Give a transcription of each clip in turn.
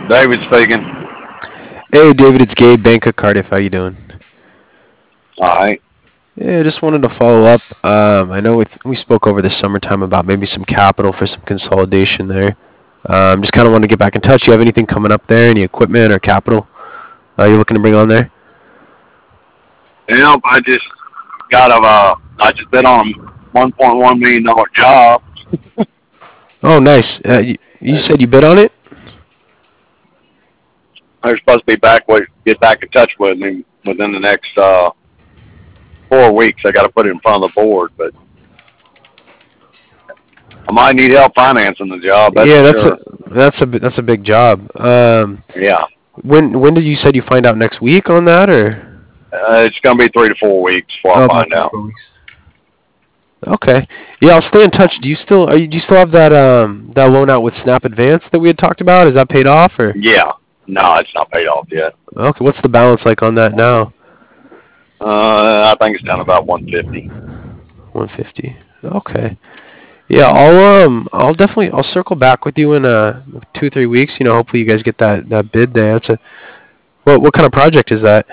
David speaking. Hey, David, it's Gabe, Bank of Cardiff. How you doing? All right. Yeah, just wanted to follow up. I know we spoke over the summertime about maybe some capital for some consolidation there. Just kind of wanted to get back in touch. You have anything coming up there? Any equipment or capital you're looking to bring on there? Yep, I just been on a $1.1 million job. Oh, nice. You And said you bid on it? they're supposed to be get back in touch with me within the next 4 weeks. I got to put it in front of the board, but I might need help financing the job. That's Yeah, for sure. that's a big job. Yeah, When did you said you find out next week on that or? it's gonna be 3 to 4 weeks before I Oh, about find three, out. 4 weeks. Okay. Yeah, I'll stay in touch. Do you still have that loan out with Snap Advance that we had talked about? Is that paid off or? Yeah, no, it's not paid off yet. Okay, what's the balance like on that now? I think it's down about 150. 150. Okay. Yeah, I'll circle back with you in 2 3 weeks. Hopefully you guys get that bid there. What kind of project is that?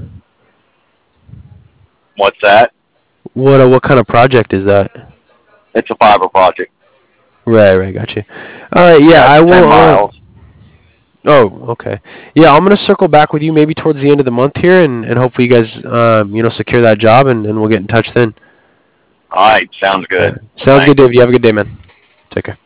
What's that? What kind of project is that? It's a fiber project. Right, got you. All right, yeah, Yeah, I it's will. 10 miles. Oh, okay. Yeah, I'm gonna circle back with you maybe towards the end of the month here, and hopefully you guys secure that job, and we'll get in touch then. All right, sounds All good. right. Sounds good, Thanks. Dave. You have a good day, man. Take care.